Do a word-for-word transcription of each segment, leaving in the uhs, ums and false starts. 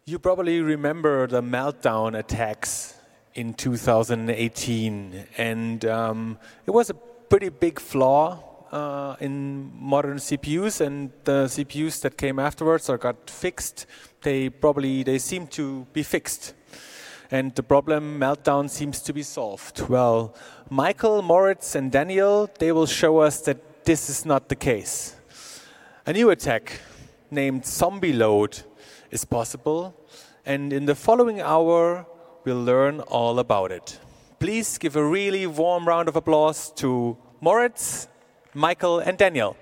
You probably remember the meltdown attacks in two thousand eighteen, and um, it was a pretty big flaw uh, in modern C P Us, and the C P Us that came afterwards or got fixed, they probably they seem to be fixed, and the problem meltdown seems to be solved. Well, Michael, Moritz, and Daniel, they will show us that this is not the case. A new attack named Zombie Load is possible, and in the following hour we'll learn all about it. Please give a really warm round of applause to Moritz, Michael, and Daniel.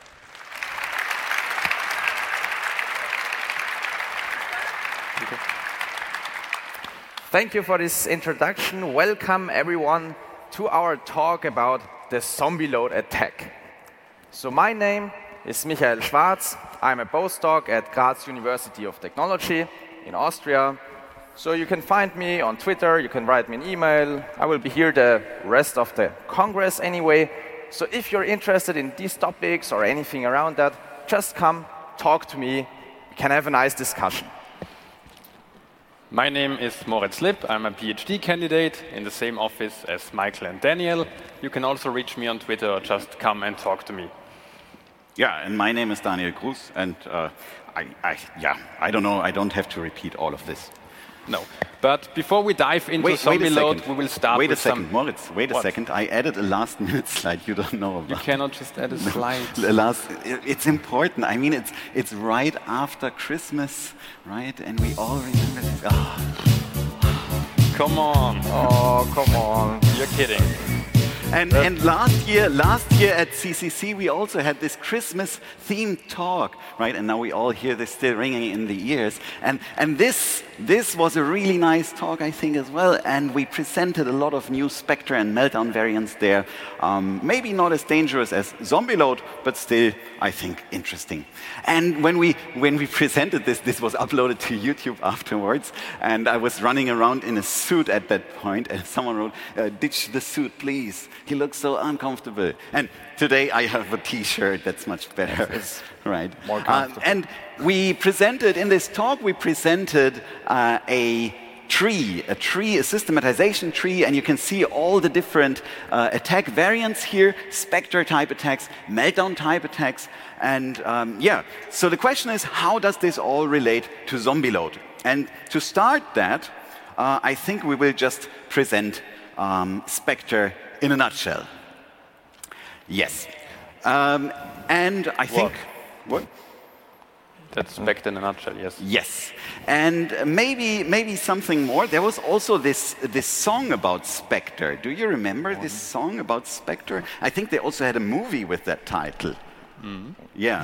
Thank you for this introduction. Welcome everyone to our talk about the Zombie Load attack. So my name is Michael Schwarz. I'm a postdoc at Graz University of Technology in Austria. So you can find me on Twitter, you can write me an email. I will be here the rest of the Congress anyway. So if you're interested in these topics or anything around that, just come, talk to me. We can have a nice discussion. My name is Moritz Lipp. I'm a PhD candidate in the same office as Michael and Daniel. You can also reach me on Twitter or just come and talk to me. Yeah, and my name is Daniel Gruß, and uh, I, I, yeah, I don't know, I don't have to repeat all of this. No, but before we dive into wait, Zombie wait Load, second. we will start wait with a second, some... Moritz, wait What? a second. I added a last-minute slide you don't know about. You cannot just add a slide. No, last, it's important. I mean, it's it's right after Christmas, right? And we all remember this. Oh. Come on. Oh, come on. You're kidding. And, and last year, last year at C C C, we also had this Christmas-themed talk, right? And now we all hear this still ringing in the ears. And, and this, this was a really nice talk, I think, as well. And we presented a lot of new Spectre and Meltdown variants there. Um, maybe not as dangerous as Zombie Load, but still, I think, interesting. And when we, when we presented this, this was uploaded to YouTube afterwards. And I was running around in a suit at that point. And someone wrote, uh, ditch the suit, please. He looks so uncomfortable. And today I have a T-shirt that's much better, It's right? more comfortable. Uh, and we presented, in this talk, we presented uh, a tree, a tree, a systematization tree, and you can see all the different uh, attack variants here, Spectre-type attacks, Meltdown-type attacks, and um, yeah. So the question is, how does this all relate to Zombie Load? And to start that, uh, I think we will just present um, Spectre in a nutshell. Yes. Um, and I think... What? What? That's Spectre in a nutshell, yes. Yes. And maybe maybe something more. There was also this, this song about Spectre. Do you remember this song about Spectre? I think they also had a movie with that title. Mm-hmm. Yeah.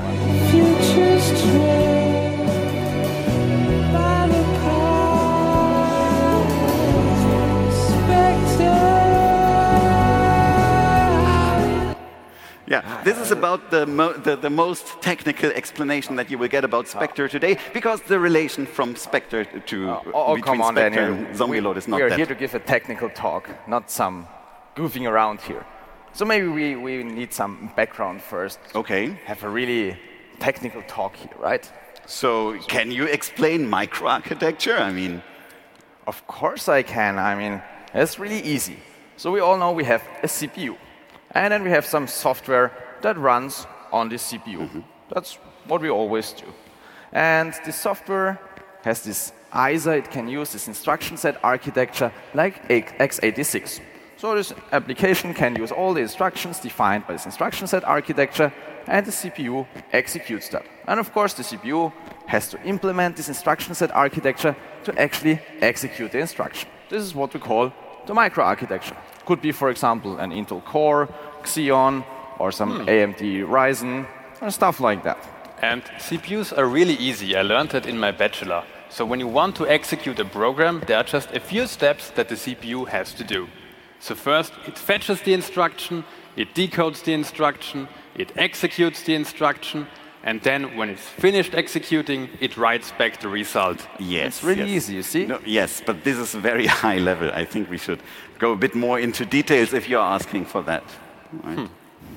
Yeah, this is about the, mo the, the most technical explanation that you will get about Spectre today, because the relation from Spectre to Oh, oh between come on, Spectre Daniel. and Zombie we, Load is not we are that. here to give a technical talk, not some goofing around here. So maybe we, we need some background first. Okay. Have a really technical talk here, right? So can you explain microarchitecture? I mean, Of course I can. I mean, it's really easy. So we all know we have a C P U. And then we have some software that runs on this C P U. Mm-hmm. That's what we always do. And this software has this I S A. It can use this instruction set architecture like x eighty-six. So this application can use all the instructions defined by this instruction set architecture, and the C P U executes that. And of course, the C P U has to implement this instruction set architecture to actually execute the instruction. This is what we call the microarchitecture. Could be, for example, an Intel Core, Xeon, or some Hmm. A M D Ryzen, or stuff like that. And C P Us are really easy. I learned it in my bachelor. So when you want to execute a program, there are just a few steps that the C P U has to do. So first, it fetches the instruction, it decodes the instruction, it executes the instruction, and then when it's finished executing, it writes back the result. yes. It's really yes. easy, you see? No, yes, but this is very high level. I think we should go a bit more into details if you're asking for that. Right? Hmm.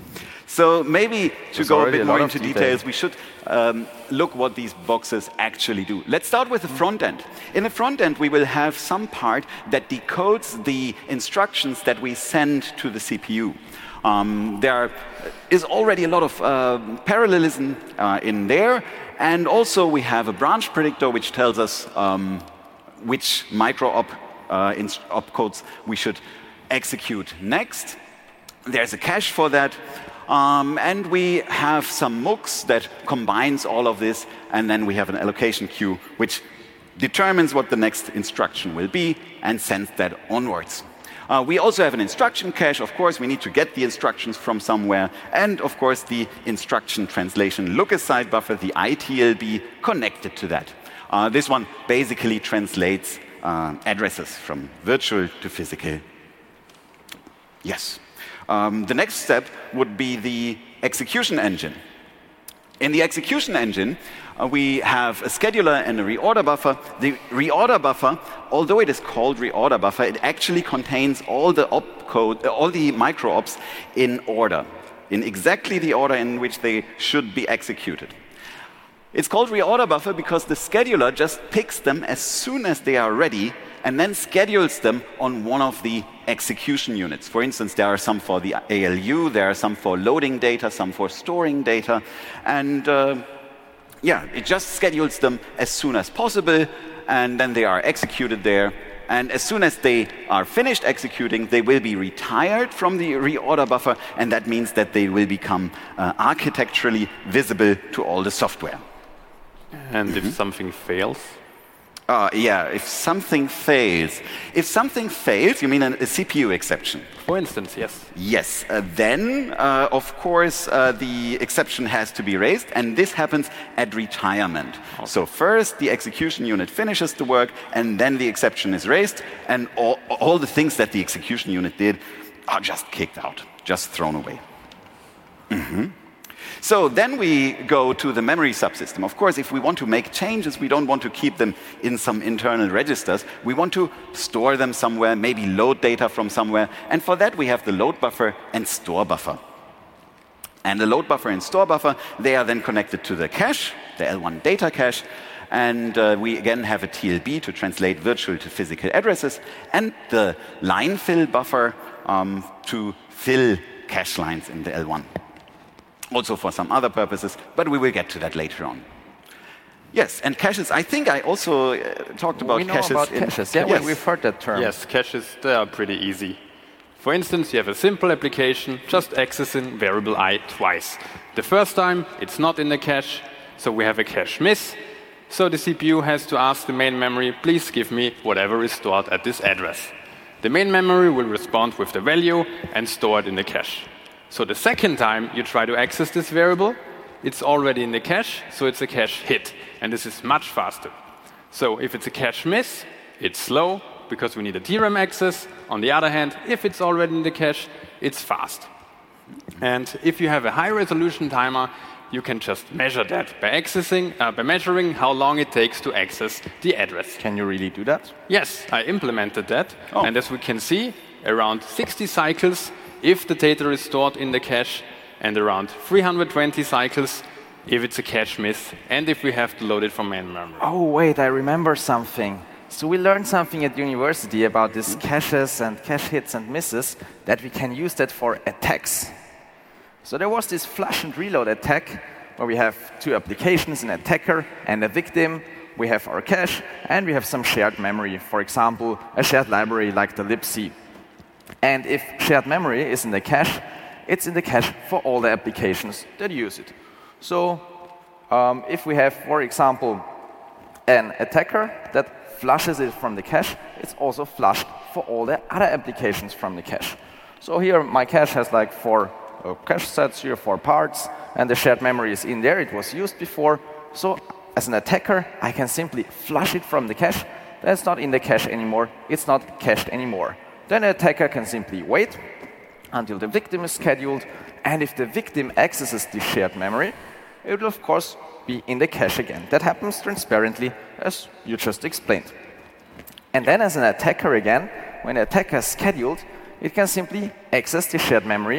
So maybe to There's go a already bit a more lot of into detail. details, we should um, look what these boxes actually do. Let's start with the front end. In the front end, we will have some part that decodes the instructions that we send to the C P U. Um, there is already a lot of uh, parallelism uh, in there, and also we have a branch predictor which tells us um, which micro-op uh, opcodes we should execute next. There's a cache for that. Um, and we have some mux that combines all of this, and then we have an allocation queue which determines what the next instruction will be and sends that onwards. Uh, we also have an instruction cache. Of course, we need to get the instructions from somewhere. And of course, the instruction translation look-aside buffer, the I T L B, connected to that. Uh, this one basically translates uh, addresses from virtual to physical. Yes. Um, the next step would be the execution engine. In the execution engine, uh, we have a scheduler and a reorder buffer. The reorder buffer, although it is called reorder buffer, it actually contains all the opcode, uh, all the micro-ops in order, in exactly the order in which they should be executed. It's called reorder buffer because the scheduler just picks them as soon as they are ready and then schedules them on one of the execution units. For instance, there are some for the A L U, there are some for loading data, some for storing data, and uh, yeah, it just schedules them as soon as possible, and then they are executed there. And as soon as they are finished executing, they will be retired from the reorder buffer, and that means that they will become uh, architecturally visible to all the software. And Mm-hmm. if something fails? Uh, yeah, if something fails. If something fails, you mean a, a C P U exception? For instance, yes. Yes. Uh, then, uh, of course, uh, the exception has to be raised, and this happens at retirement. Okay. So first, the execution unit finishes the work, and then the exception is raised, and all, all the things that the execution unit did are just kicked out, just thrown away. Mm-hmm. So then we go to the memory subsystem. Of course, if we want to make changes, we don't want to keep them in some internal registers. We want to store them somewhere, maybe load data from somewhere. And for that, we have the load buffer and store buffer. And the load buffer and store buffer, they are then connected to the cache, the L one data cache. And uh, we again have a T L B to translate virtual to physical addresses, and the line fill buffer um, to fill cache lines in the L one. Also for some other purposes, but we will get to that later on. Yes, and caches, I think I also uh, talked about we know caches. about in, caches. Yeah, yes. we, we've heard that term. Yes, caches, they are pretty easy. For instance, you have a simple application, just accessing variable I twice. The first time, it's not in the cache, so we have a cache miss. So the C P U has to ask the main memory, please give me whatever is stored at this address. The main memory will respond with the value and store it in the cache. So the second time you try to access this variable, it's already in the cache, so it's a cache hit. And this is much faster. So if it's a cache miss, it's slow, because we need a D RAM access. On the other hand, if it's already in the cache, it's fast. And if you have a high-resolution timer, you can just measure that by accessing, uh, by measuring how long it takes to access the address. Can you really do that? Yes, I implemented that. Oh. And as we can see, around sixty cycles if the data is stored in the cache, and around three hundred twenty cycles if it's a cache miss, and if we have to load it from main memory. Oh, wait, I remember something. So we learned something at university about these caches and cache hits and misses, that we can use that for attacks. So there was this flush and reload attack, where we have two applications, an attacker and a victim. We have our cache, and we have some shared memory. For example, a shared library like the libc. And if shared memory is in the cache, it's in the cache for all the applications that use it. So um, if we have, for example, an attacker that flushes it from the cache, it's also flushed for all the other applications from the cache. So here my cache has like four uh, cache sets here, four parts, and the shared memory is in there. It was used before. So as an attacker, I can simply flush it from the cache. That's not in the cache anymore. It's not cached anymore. Then the attacker can simply wait until the victim is scheduled, and if the victim accesses the shared memory, it will of course be in the cache again. That happens transparently, as you just explained. And then as an attacker again, when the attacker is scheduled, it can simply access the shared memory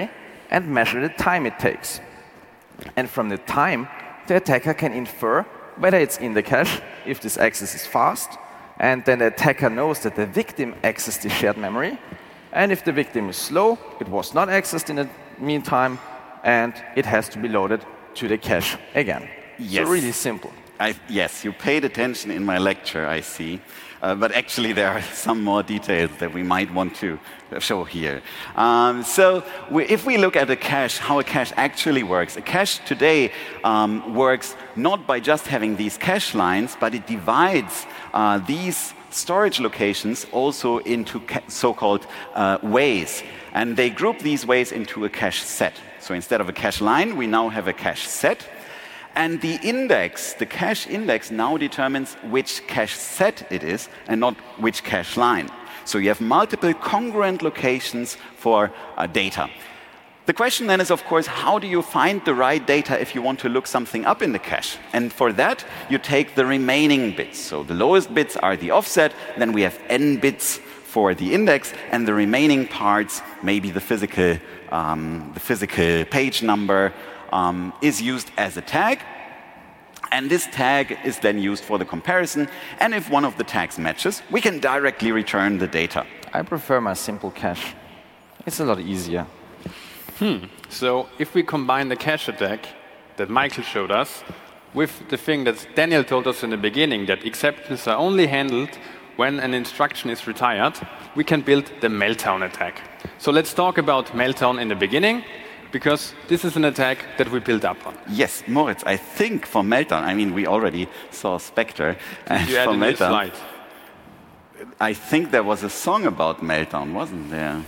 and measure the time it takes. And from the time, the attacker can infer whether it's in the cache, if this access is fast, and then the attacker knows that the victim accessed the shared memory, and if the victim is slow, it was not accessed in the meantime, and it has to be loaded to the cache again. Yes. So really simple. I, yes, you paid attention in my lecture, I see. Uh, but actually, there are some more details that we might want to show here. Um, so we, if we look at a cache, how a cache actually works, a cache today um, works not by just having these cache lines, but it divides uh, these storage locations also into so-called uh, ways. And they group these ways into a cache set. So instead of a cache line, we now have a cache set. And the index, the cache index, now determines which cache set it is and not which cache line. So you have multiple congruent locations for uh, data. The question then is, of course, how do you find the right data if you want to look something up in the cache? And for that, you take the remaining bits. So the lowest bits are the offset, then we have n bits for the index, and the remaining parts, maybe the physical, um, the physical page number, Um, is used as a tag, and this tag is then used for the comparison, and if one of the tags matches, we can directly return the data. I prefer my simple cache. It's a lot easier. Hmm. So if we combine the cache attack that Michael showed us with the thing that Daniel told us in the beginning, that exceptions are only handled when an instruction is retired, we can build the meltdown attack. So let's talk about meltdown in the beginning, because this is an attack that we build up on. Yes, Moritz, I think for meltdown, I mean, we already saw Spectre. And you for added meltdown, a slide. I think there was a song about meltdown, wasn't there?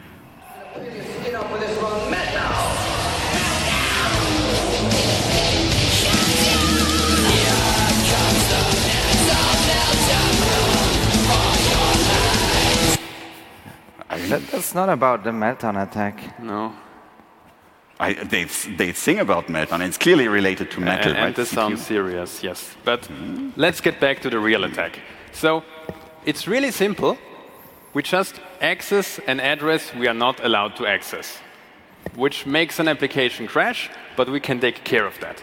That, that's not about the meltdown attack. No. I, they, they sing about meltdown, and it's clearly related to metal, And, right? and this sounds serious, yes. But mm-hmm. let's get back to the real attack. So it's really simple. We just access an address we are not allowed to access, which makes an application crash, but we can take care of that.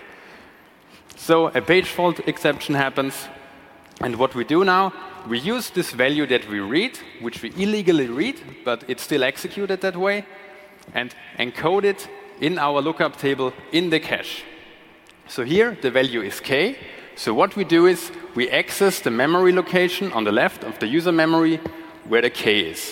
So a page fault exception happens, and what we do now, we use this value that we read, which we illegally read, but it's still executed that way, and encode it in our lookup table in the cache. So here, the value is k. So what we do is we access the memory location on the left of the user memory where the k is,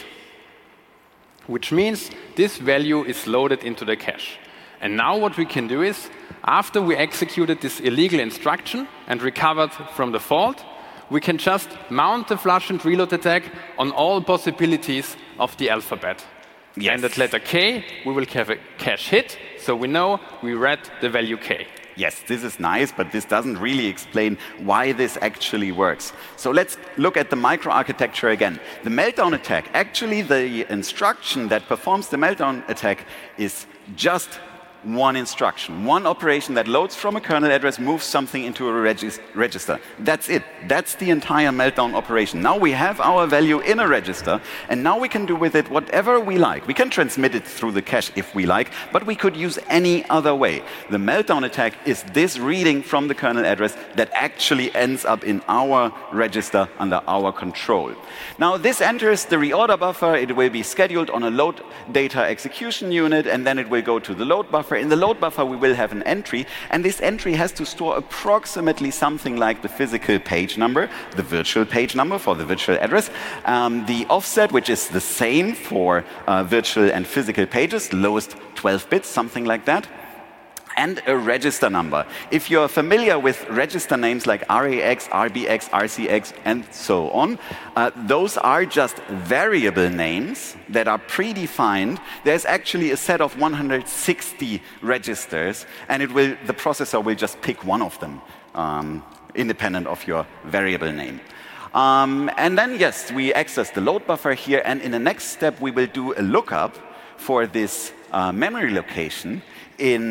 which means this value is loaded into the cache. And now what we can do is, after we executed this illegal instruction and recovered from the fault, we can just mount the flush and reload attack on all possibilities of the alphabet. Yes. And at letter k, we will have a cache hit, so we know we read the value k. Yes, this is nice, but this doesn't really explain why this actually works. So let's look at the microarchitecture again. The meltdown attack, actually the instruction that performs the meltdown attack is just one instruction, one operation that loads from a kernel address, moves something into a regis register. That's it. That's the entire meltdown operation. Now we have our value in a register, and now we can do with it whatever we like. We can transmit it through the cache if we like, but we could use any other way. The meltdown attack is this reading from the kernel address that actually ends up in our register under our control. Now this enters the reorder buffer. It will be scheduled on a load data execution unit, and then it will go to the load buffer. In the load buffer, we will have an entry, and this entry has to store approximately something like the physical page number, the virtual page number for the virtual address, um, the offset, which is the same for uh, virtual and physical pages, lowest twelve bits, something like that, and a register number. If you're familiar with register names like R A X, R B X, R C X, and so on, uh, those are just variable names that are predefined. There's actually a set of one hundred sixty registers, and it will, the processor will just pick one of them, um, independent of your variable name. Um, and then, yes, we access the load buffer here, and in the next step, we will do a lookup for this uh, memory location in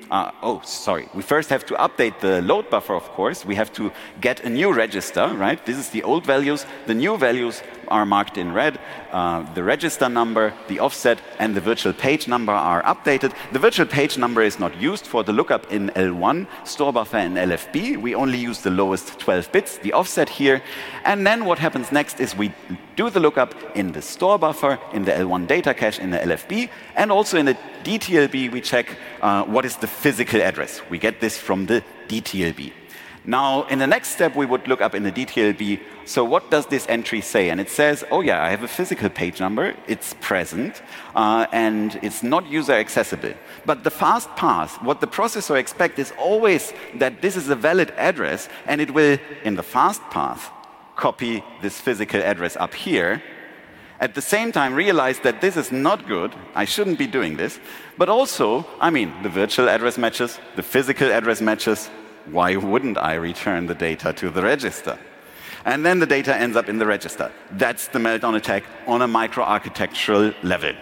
uh, oh, sorry, we first have to update the load buffer, of course. We have to get a new register, right? This is the old values. The new values are marked in red. Uh, the register number, the offset, and the virtual page number are updated. The virtual page number is not used for the lookup in L one, store buffer, and L F B. We only use the lowest twelve bits, the offset here. And then what happens next is we do the lookup in the store buffer, in the L one data cache, in the L F B, and also in the D T L B we check uh, what is the physical address. We get this from the D T L B. Now, in the next step, we would look up in the D T L B, so what does this entry say? And it says, oh yeah, I have a physical page number, it's present, uh, and it's not user accessible. But the fast path, what the processor expects is always that this is a valid address, and it will, in the fast path, copy this physical address up here. At the same time, realize that this is not good, I shouldn't be doing this, but also, I mean, the virtual address matches, the physical address matches. Why wouldn't I return the data to the register? And then the data ends up in the register. That's the meltdown attack on a microarchitectural level.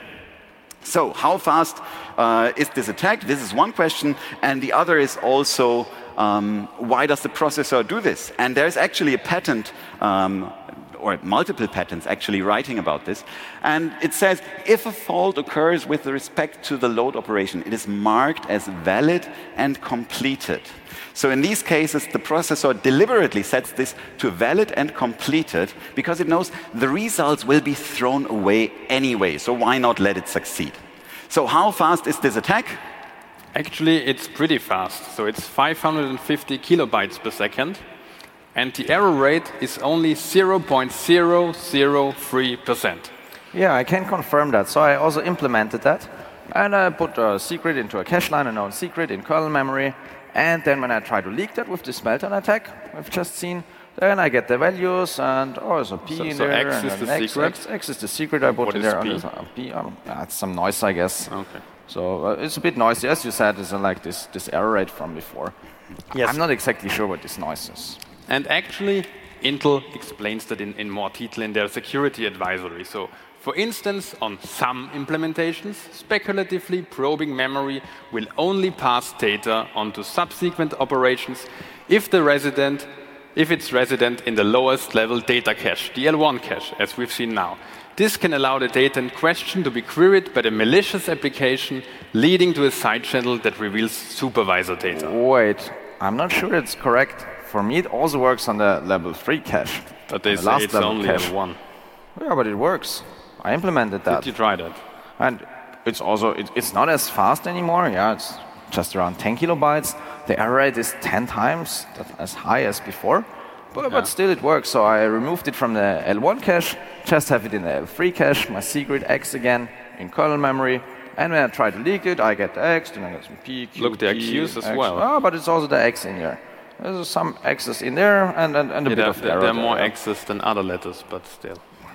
So how fast uh, is this attack? This is one question. And the other is also, um, why does the processor do this? And there's actually a patent, um, or multiple patents actually writing about this. And it says, if a fault occurs with respect to the load operation, it is marked as valid and completed. So in these cases, the processor deliberately sets this to valid and completed because it knows the results will be thrown away anyway. So why not let it succeed? So how fast is this attack? Actually, it's pretty fast. So it's five hundred fifty kilobytes per second. And the error rate is only zero point zero zero three percent. Yeah, I can confirm that. So I also implemented that. And I put a secret into a cache line, a known secret in kernel memory. And then when I try to leak that with this meltdown attack we've just seen, then I get the values and oh, there's a P so, in so there. X is and the X, secret? X, X is the secret I put what in is there. P? Uh, P um, uh, it's some noise, I guess. Okay. So uh, it's a bit noisy. As you said, it's uh, like this, this error rate from before. Yes. I'm not exactly sure what this noise is. And actually, Intel explains that in, in more detail in their security advisory. So, for instance, on some implementations, speculatively probing memory will only pass data onto subsequent operations if the resident, if it's resident in the lowest level data cache, the L one cache, as we've seen now. This can allow the data in question to be queried by the malicious application, leading to a side channel that reveals supervisor data. Wait, I'm not sure it's correct. For me, it also works on the level three cache. But they the say it's only cache. L one. Yeah, but it works. I implemented that. Did you try that? And it's also, it, it's not as fast anymore. Yeah, it's just around ten kilobytes. The error rate is ten times as high as before. But, yeah. but still it works. So I removed it from the L one cache, just have it in the L three cache, my secret X again in kernel memory. And when I try to leak it, I get the X, then I get some P, Q, Look, the P, Qs as X. well. Oh, but it's also the X in here. There's some X's in there and, and, and a Yeah, bit there, of there, error. there are more there. X's than other letters, but still.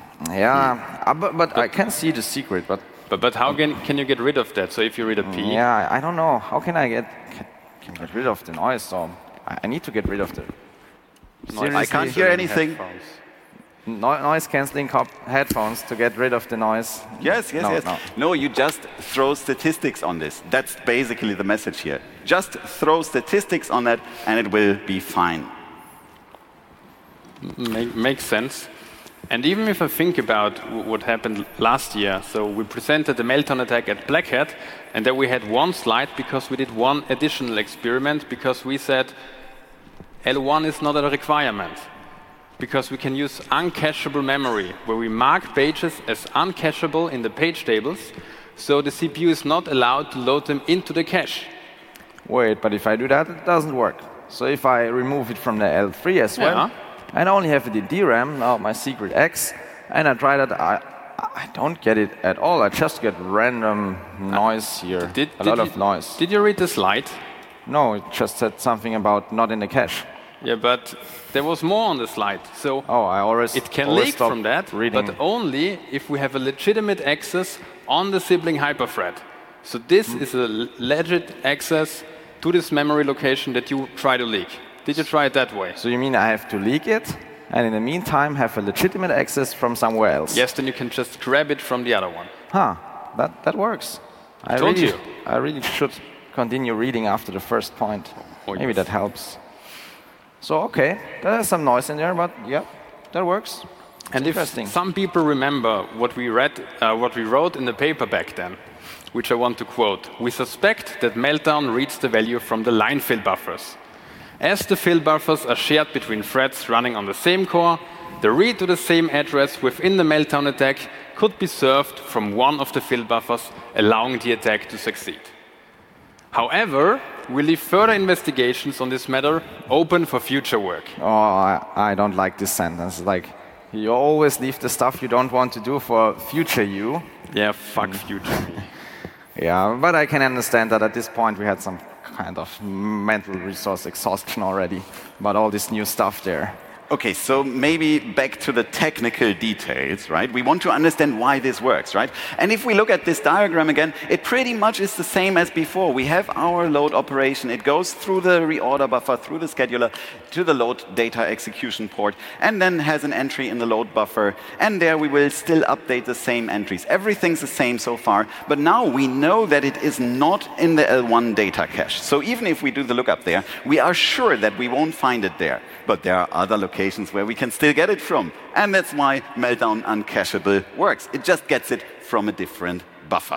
Yeah, uh, but, but I can see the secret. But But, but how can, can you get rid of that? So if you read a P, yeah, I don't know. How can I get can, can get rid of the noise? So I, I need to get rid of the. noise I can't hear anything. headphones. No, noise cancelling headphones to get rid of the noise. Yes, yes, no, yes. No. No, you just throw statistics on this. That's basically the message here. Just throw statistics on that and it will be fine. Make, makes sense. And even if I think about w- what happened last year, so we presented the meltdown attack at Black Hat, and then we had one slide because we did one additional experiment because we said L one is not a requirement because we can use uncacheable memory where we mark pages as uncacheable in the page tables, so the C P U is not allowed to load them into the cache. Wait, but if I do that, it doesn't work. So if I remove it from the L three as well, Yeah. and I only have it in D RAM, now my secret X, and I try that, I, I don't get it at all. I just get random noise here, Did, a did lot you, of noise. Did you read the slide? No, it just said something about not in the cache. Yeah, but there was more on the slide. So Oh, I always it can always leak stop from that, reading. but only if we have a legitimate access on the sibling hyperthread. So this Hmm. is a l- legit access to this memory location that you try to leak. Did you try it that way? So you mean I have to leak it, and in the meantime have a legitimate access from somewhere else? Yes, then you can just grab it from the other one. Huh, that, that works. I Told really, you. I really should continue reading after the first point. Oh, Maybe yes. that helps. So, okay, there's some noise in there, but yeah, that works. And if Interesting. some people remember what we read, uh, what we wrote in the paper back then, which I want to quote, we suspect that Meltdown reads the value from the line fill buffers. As the fill buffers are shared between threads running on the same core, the read to the same address within the Meltdown attack could be served from one of the fill buffers, allowing the attack to succeed. However, we leave further investigations on this matter open for future work. Oh, I, I don't like this sentence. Like, you always leave the stuff you don't want to do for future you. Yeah, fuck future me. Yeah, but I can understand that at this point we had some kind of mental resource exhaustion already about all this new stuff there. Okay, so maybe back to the technical details, right? We want to understand why this works, right? And if we look at this diagram again, it pretty much is the same as before. We have our load operation. It goes through the reorder buffer, through the scheduler, to the load data execution port, and then has an entry in the load buffer. And there we will still update the same entries. Everything's the same so far, but now we know that it is not in the L one data cache. So even if we do the lookup there, we are sure that we won't find it there. But there are other locations where we can still get it from. And that's why Meltdown Uncacheable works. It just gets it from a different buffer.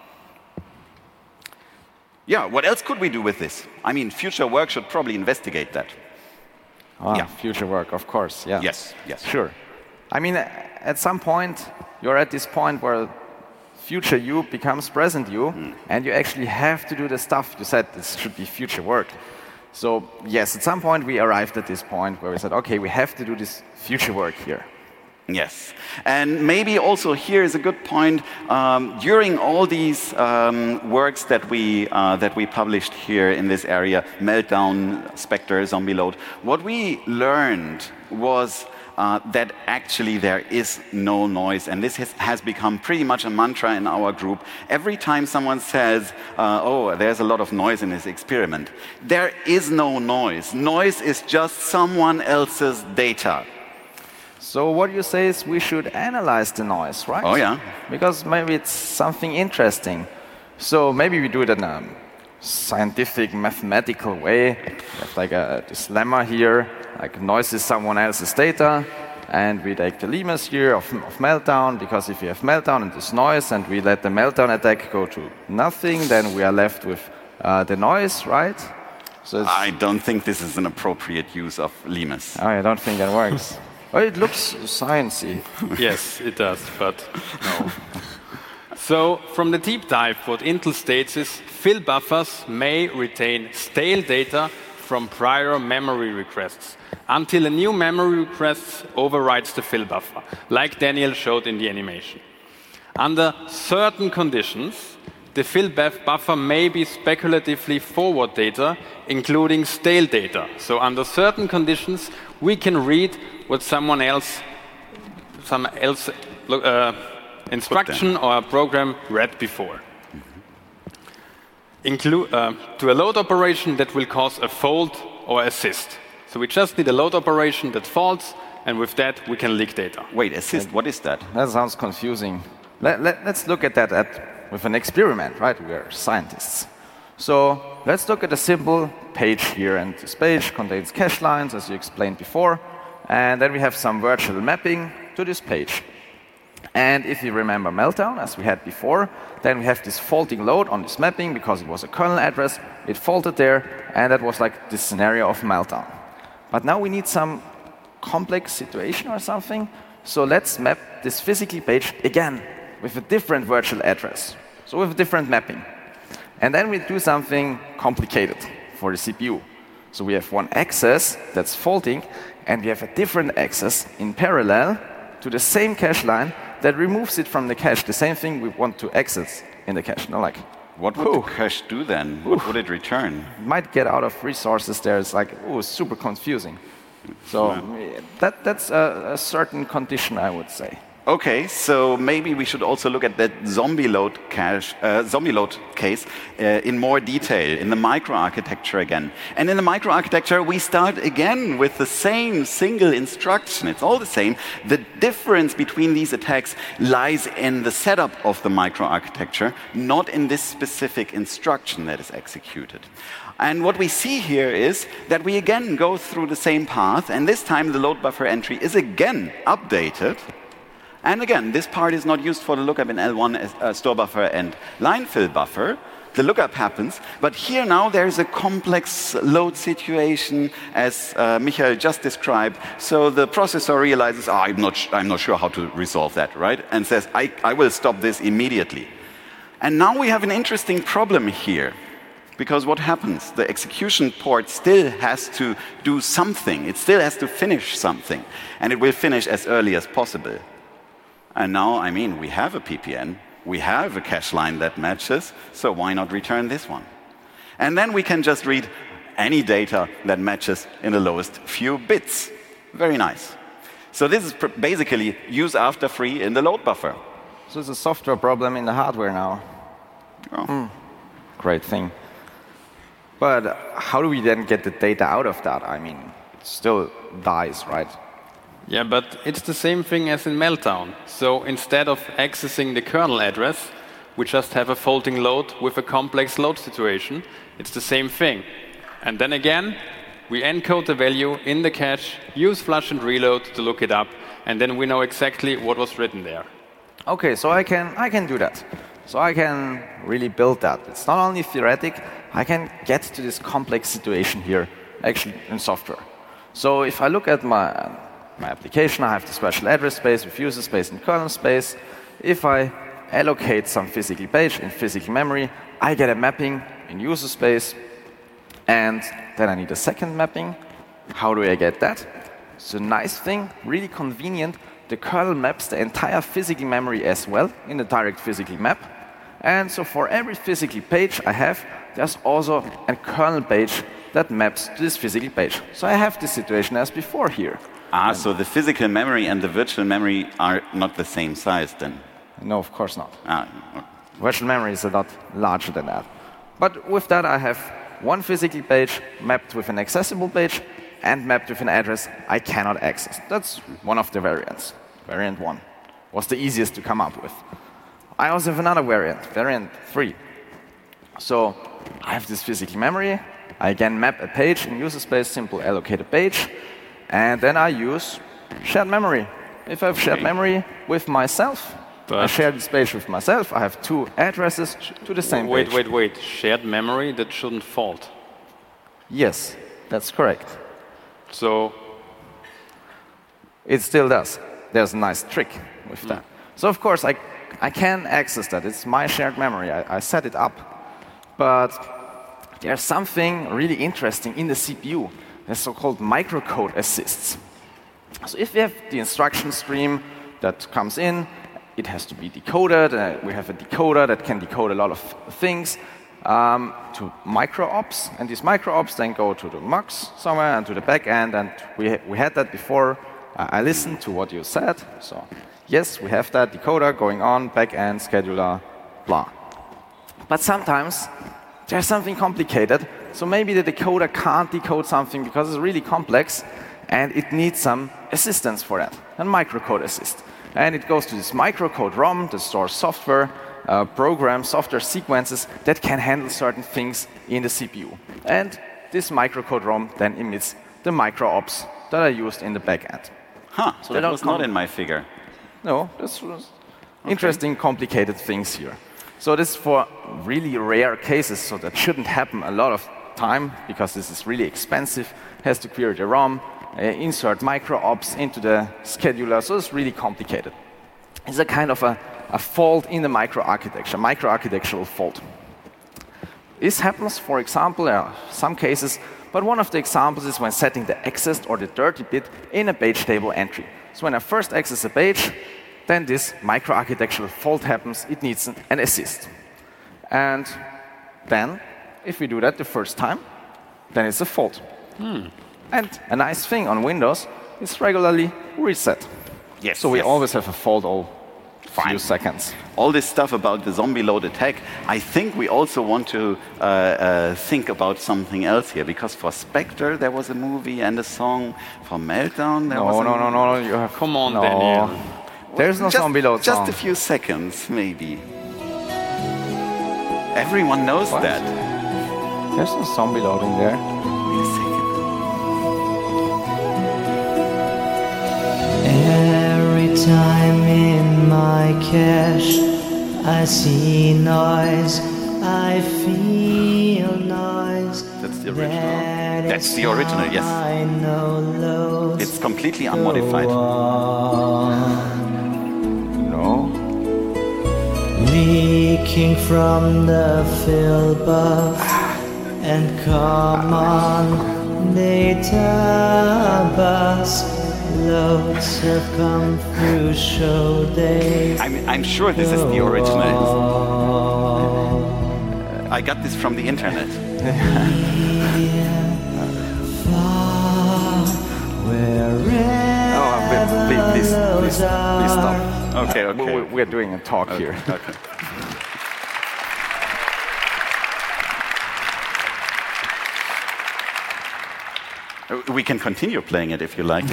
Yeah, what else could we do with this? I mean, future work should probably investigate that. Ah, Yeah. future work, of course. Yeah. Yes, yes. Sure. I mean, at some point, you're at this point where future you becomes present you, Mm. and you actually have to do the stuff you said this should be future work. So yes, at some point we arrived at this point where we said, okay, we have to do this future work here. Yes, and maybe also here is a good point. Um, during all these um, works that we uh, that we published here in this area, Meltdown, Spectre, Zombie Load, what we learned was uh, that actually there is no noise, and this has, has become pretty much a mantra in our group. Every time someone says, uh, "Oh, there's a lot of noise in this experiment," there is no noise. Noise is just someone else's data. So what you say is we should analyze the noise, right? Oh, yeah. Because maybe it's something interesting. So maybe we do it in a scientific, mathematical way. We have like a this lemma here, like noise is someone else's data, and we take the lemmas here of, of Meltdown, because if we have Meltdown and this noise, and we let the Meltdown attack go to nothing, then we are left with uh, the noise, right? So it's, I don't think this is an appropriate use of lemmas. oh, I don't think that works. Oh, it looks sciencey. Yes, it does, but no. So, from the deep dive, what Intel states is fill buffers may retain stale data from prior memory requests until a new memory request overrides the fill buffer, like Daniel showed in the animation. Under certain conditions, the fill buff buffer may be speculatively forward data, including stale data. So under certain conditions, we can read what someone else, some else uh, instruction or a program read before. Include uh, to a load operation that will cause a fold or assist. So we just need a load operation that folds, and with that we can leak data. Wait, assist, what is that? That sounds confusing. Let, let, let's look at that at, with an experiment, right? We are scientists. So let's look at a simple page here, and this page contains cache lines, as you explained before, and then we have some virtual mapping to this page. And if you remember Meltdown, as we had before, then we have this faulting load on this mapping because it was a kernel address, it faulted there, and that was like this scenario of Meltdown. But now we need some complex situation or something, so let's map this physical page again with a different virtual address, so with a different mapping. And then we do something complicated for the C P U. So we have one access that's faulting, and we have a different access in parallel to the same cache line that removes it from the cache, the same thing we want to access in the cache. No, like, What would Ooh. the cache do then? What would it return? might get out of resources there. It's like, oh, super confusing. So that, that's a, a certain condition, I would say. Okay, so maybe we should also look at that zombie load, cache, uh, zombie load case uh, in more detail, in the microarchitecture again. And in the microarchitecture, we start again with the same single instruction. It's all the same. The difference between these attacks lies in the setup of the microarchitecture, not in this specific instruction that is executed. And what we see here is that we again go through the same path, and this time the load buffer entry is again updated. And again, this part is not used for the lookup in L one as, uh, store buffer and line fill buffer. The lookup happens, but here now there's a complex load situation, as uh, Michael just described. So the processor realizes, oh, I'm not, I'm not sure how to resolve that, right? And says, I, I will stop this immediately. And now we have an interesting problem here. Because what happens? The execution port still has to do something. It still has to finish something. And it will finish as early as possible. And now, I mean, we have a P P N, we have a cache line that matches, so why not return this one? And then we can just read any data that matches in the lowest few bits. Very nice. So this is basically use after free in the load buffer. So it's a software problem in the hardware now. Oh. Mm. Great thing. But how do we then get the data out of that? I mean, it still dies, right? Yeah, but it's the same thing as in Meltdown. So instead of accessing the kernel address, we just have a folding load with a complex load situation. It's the same thing. And then again, we encode the value in the cache, use flush and reload to look it up, and then we know exactly what was written there. Okay, so I can, I can do that. So I can really build that. It's not only theoretic, I can get to this complex situation here, actually in software. So if I look at my, my application, I have the special address space with user space and kernel space. If I allocate some physical page in physical memory, I get a mapping in user space, and then I need a second mapping. How do I get that? It's a nice thing, really convenient. The kernel maps the entire physical memory as well in the direct physical map. And so for every physical page I have, there's also a kernel page that maps to this physical page. So I have this situation as before here. Ah, so the physical memory and the virtual memory are not the same size then? No, of course not. Ah. Virtual memory is a lot larger than that. But with that, I have one physical page mapped with an accessible page and mapped with an address I cannot access. That's one of the variants. Variant one was the easiest to come up with. I also have another variant, variant three. So I have this physical memory. I again map a page in user space, simple allocate a page, and then I use shared memory. If I have shared memory with myself, but I share this page with myself. I have two addresses to the same wait, page. Wait, wait, wait. Shared memory, that shouldn't fault. Yes, that's correct. So it still does. There's a nice trick with that. So of course, I, I can access that. It's my shared memory. I, I set it up. But there's something really interesting in the C P U. There's so-called microcode assists. So if we have the instruction stream that comes in, it has to be decoded. Uh, we have a decoder that can decode a lot of things um, to micro-ops. And these micro-ops then go to the mux somewhere and to the back end. And we, ha we had that before. Uh, I listened to what you said. So yes, we have that decoder going on, back end, scheduler, blah. But sometimes there's something complicated. So maybe the decoder can't decode something because it's really complex. And it needs some assistance for that, a microcode assist. And it goes to this microcode ROM that stores software, uh, programs, software sequences that can handle certain things in the C P U. And this microcode ROM then emits the micro-ops that are used in the back end. Huh, so that was not in my figure. No, that's okay. Interesting, complicated things here. So this is for really rare cases, so that shouldn't happen a lot of time because this is really expensive. Has to query the ROM, uh, insert micro-ops into the scheduler, so it's really complicated. It's a kind of a, a fault in the microarchitecture, microarchitectural fault. This happens, for example, there are some cases, but one of the examples is when setting the accessed or the dirty bit in a page table entry. So when I first access a page, then this microarchitectural fault happens, it needs an, an assist. And then, if we do that the first time, then it's a fault. Hmm. And a nice thing on Windows is regularly reset. Yes. So we yes. always have a fault all Fine. few seconds. All this stuff about the zombie load attack, I think we also want to uh, uh, think about something else here, because for Spectre there was a movie and a song. For Meltdown there No, was a no, no, no, no. You have Come on, no. Daniel. There's no just, zombie load Just song. a few seconds, maybe. Everyone knows What? that. There's no zombie loading there. Wait a second. Every time in my cache I see noise, I feel noise. That's the original. That That's is the original, yes. how I know loads It's completely unmodified. go on. No. Leaking from the fill buff and come on data bus. Loads have come through show days. I'm, I'm sure this is the original. I got this from the internet. Far, wherever Oh, please, please, please, please stop. Okay, We- okay. we- We're doing a talk here. Okay. We can continue playing it if you like.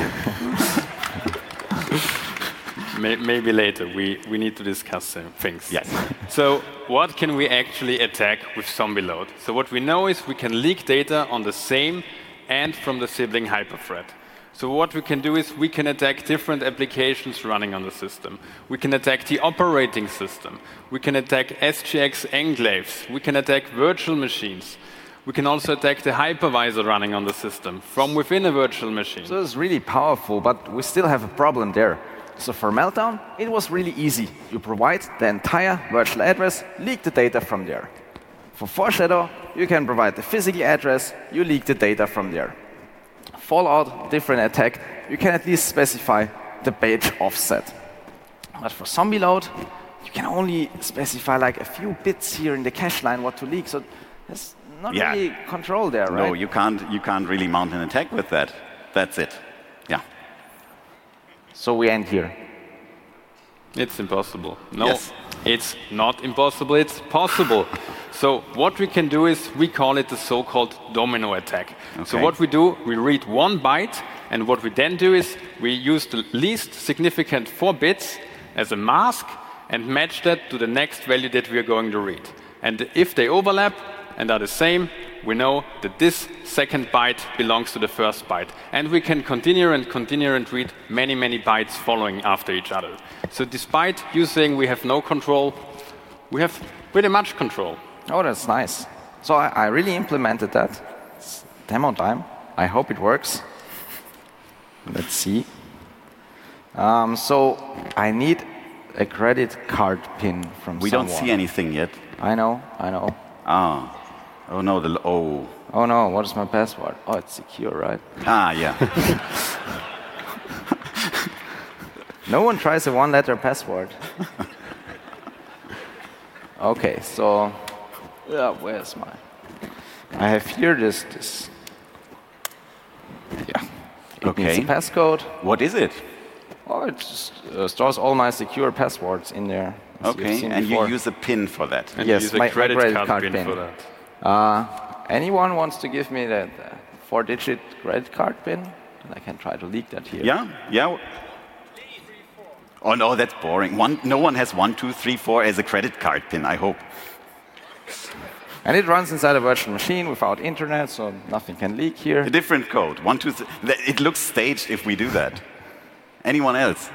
May- Maybe later. We, we need to discuss some things. Yes. So what can we actually attack with zombie load? So what we know is we can leak data on the same and from the sibling hyperthread. So what we can do is we can attack different applications running on the system. We can attack the operating system. We can attack S G X enclaves. We can attack virtual machines. We can also attack the hypervisor running on the system from within a virtual machine. So it's really powerful, but we still have a problem there. So for Meltdown, it was really easy. You provide the entire virtual address, leak the data from there. For Foreshadow, you can provide the physical address, you leak the data from there. Fallout, different attack, you can at least specify the page offset. But for zombie load, you can only specify like a few bits here in the cache line what to leak. So there's not Yeah. really control there, right? No, you can't, you can't really mount an attack with that. That's it. Yeah. So we end here. It's impossible. No, Yes. it's not impossible, it's possible. So what we can do is we call it the so-called domino attack. So Okay. what we do, we read one byte, and what we then do is we use the least significant four bits as a mask and match that to the next value that we are going to read. And if they overlap and are the same, we know that this second byte belongs to the first byte. And we can continue and continue and read many, many bytes following after each other. So despite you saying we have no control, we have pretty much control. Oh, that's nice. So I, I really implemented that. It's demo time. I hope it works. Let's see. Um, so I need a credit card pin from We someone. don't see anything yet. I know, I know. Ah. Oh no, the, oh. Oh no, what is my password? Oh, it's secure, right? Ah, yeah. No one tries a one-letter password. Okay, so yeah, where's my? I have here this this. Yeah. It Okay. needs a passcode. What is it? Oh, it just uh, stores all my secure passwords in there. as you've Okay, seen and before. you use a pin for that. And Yes, you use a my- my credit, credit card, card pin, pin. for that. Uh, anyone wants to give me that uh, four-digit credit card pin? And I can try to leak that here. Yeah, yeah. Oh no, that's boring. One, no one has one, two, three, four as a credit card pin. I hope. And it runs inside a virtual machine without internet, so nothing can leak here. A different code. One, two, three. It looks staged if we do that. Anyone else?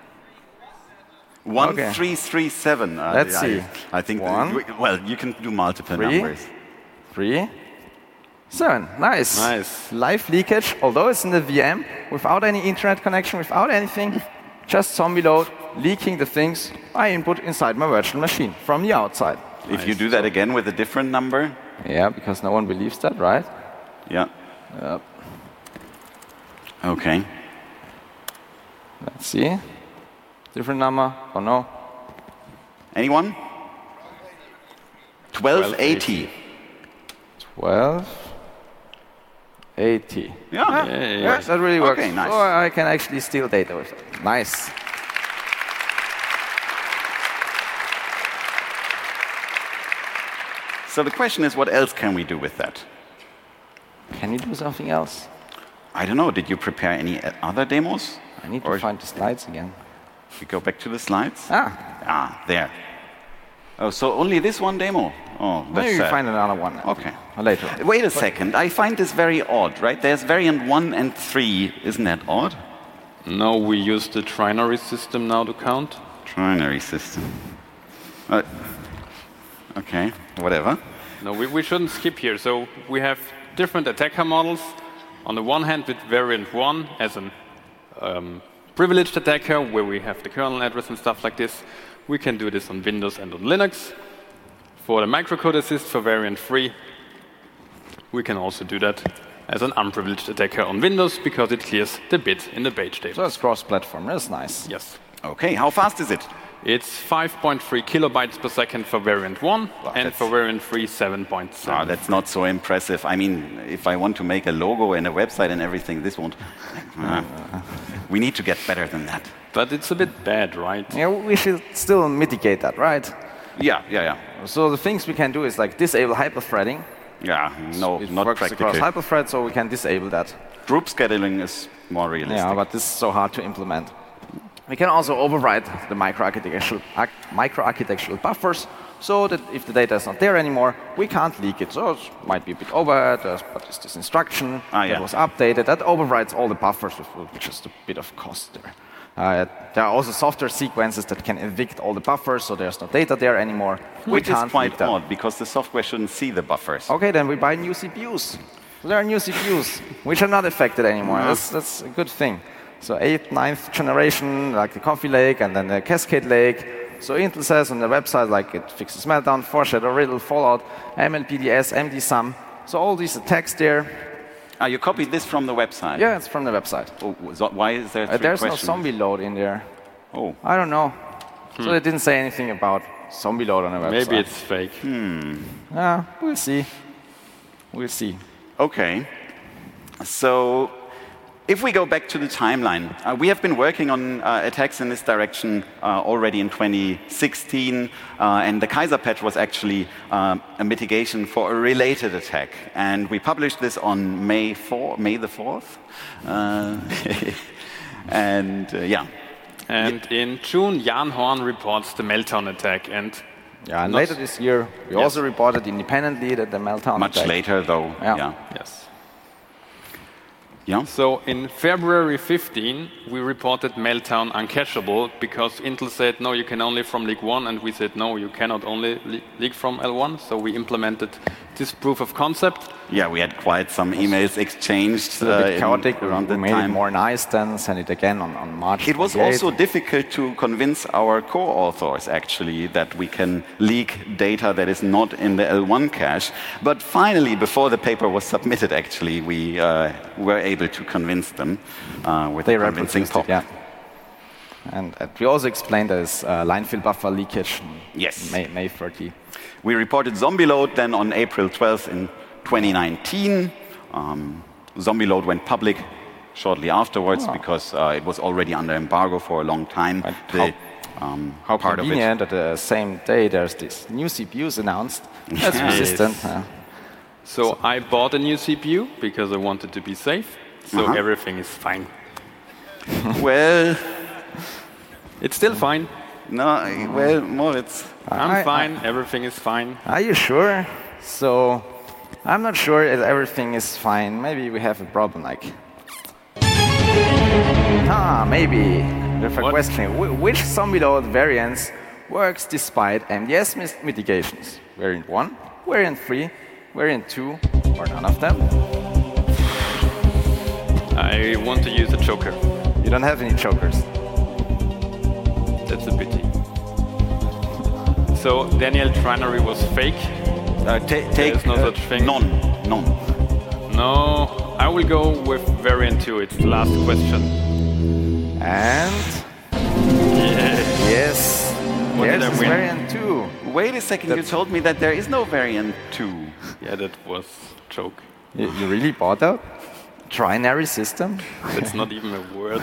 One, Okay. three, three, seven. Uh, Let's I, see. I think. One. Well, you can do multiple Three. numbers. Three, seven. Nice. Nice. Live leakage, although it's in the V M, without any internet connection, without anything, just zombie load, leaking the things I input inside my virtual machine from the outside. If you do that again with a different number, Yeah, because no one believes that, right? yeah. Yep. Okay. Let's see. Different number. Oh no. Anyone? twelve eighty. twelve eighty. Yeah. Yay. Yes, that really works. Okay, nice. So I can actually steal data with it. Nice. So the question is, what else can we do with that? Can you do something else? I don't know. Did you prepare any uh, other demos? I need Or- to find the slides again. We go back to the slides. Ah, Ah, there. Oh, so only this one demo? Oh, that's maybe we sad. find another one. Okay. Later. Wait a second. I find this very odd, right? There's variant one and three. Isn't that odd? No, we use the trinary system now to count. Trinary system. Uh, okay, whatever. No, we, we shouldn't skip here. So we have different attacker models. On the one hand, with variant one as an um, privileged attacker, where we have the kernel address and stuff like this. We can do this on Windows and on Linux. For the microcode assist for variant three, we can also do that as an unprivileged attacker on Windows because it clears the bit in the page table. So it's cross-platform. That's nice. Yes. Okay, how fast is it? It's five point three kilobytes per second for variant one, Wow, and that's- for variant three, seven point Oh, seven. that's not so impressive. I mean, if I want to make a logo and a website and everything, this won't. Uh, we need to get better than that. But it's a bit bad, right? Yeah, we should still mitigate that, right? Yeah, yeah, yeah. So the things we can do is like disable hyperthreading. Yeah, no, It not works practical. across hyperthread, so we can disable that. Group scheduling is more realistic. Yeah, but this is so hard to implement. We can also override the microarchitectural arch- microarchitectural buffers so that if the data is not there anymore, we can't leak it. So it might be a bit overhead, uh, but it's this instruction Ah, yeah. that was updated. That overrides all the buffers, with, with just a bit of cost there. Uh, there are also software sequences that can evict all the buffers, so there's no data there anymore. We Which is can't quite leak that. odd, because the software shouldn't see the buffers. Okay, then we buy new C P Us. So there are new C P Us, which are not affected anymore. Yeah. That's, that's a good thing. So eighth, ninth generation, like the Coffee Lake, and then the Cascade Lake. So Intel says on the website, like it fixes Meltdown, Foreshadow, Riddle, Fallout, M L P D S, M D SUM. So all these attacks there. Ah, you copied this from the website? Yeah, it's from the website. Oh, so why is there three Uh, there's questions? no zombie load in there. Oh, I don't know. So they didn't say anything about zombie load on the website. Maybe it's fake. Yeah, we'll see. We'll see. okay. So, if we go back to the timeline, uh, we have been working on uh, attacks in this direction uh, already in twenty sixteen, uh, and the Kaiser patch was actually um, a mitigation for a related attack. And we published this on May fourth, May the fourth. Uh, and uh, yeah. And in June, Jan Horn reports the Meltdown attack. And Yeah, and Not- later this year, we Yes. also reported independently that the Meltdown Much attack- later, though. Yeah. Yeah. yes. Yeah. So in February fifteenth, we reported Meltdown uncacheable because Intel said, no, you can only from leak one, and we said, no, you cannot only le- leak from L one. So we implemented this proof of concept. Yeah, we had quite some emails exchanged a uh, bit in- chaotic. We around the made time. it more nice, then send it again on, on March. It was twenty-eighth. also difficult to convince our co-authors, actually, that we can leak data that is not in the L one cache. But finally, before the paper was submitted, actually, we uh, were able to convince them uh, with They a convincing reproduced talk. it, yeah. And uh, we also explained there's uh, line fill buffer leakage. Yes. May, May thirtieth. We reported zombie load then on April twelfth in twenty nineteen. Um, zombie load went public shortly afterwards Oh. because uh, it was already under embargo for a long time. And The, um, How part of it. convenient that the same day there's this new C P Us announced. That's Yes. resistant. uh, So I bought a new C P U because I wanted to be safe. So Uh-huh. everything is fine. Well, It's still fine. no, well, Moritz. I'm I- fine. Everything is fine. Are you sure? So, I'm not sure if everything is fine. Maybe we have a problem, like. Ah, maybe. With a What? question. Wh- Which zombie load variants works despite M D S mis- mitigations? Variant one, variant three, variant two, or none of them? I want to use a choker. You don't have any chokers. That's a pity. So Daniel Trinary was fake. Uh, ta- take is no uh, such thing. None, none. No, I will go with variant two. It's the last question. And Yeah. yes, What did there's I this win? variant two. Wait a second, you told me that there is no variant two. Yeah, that was joke. You, you really bought that? trinary system. That's not even a word.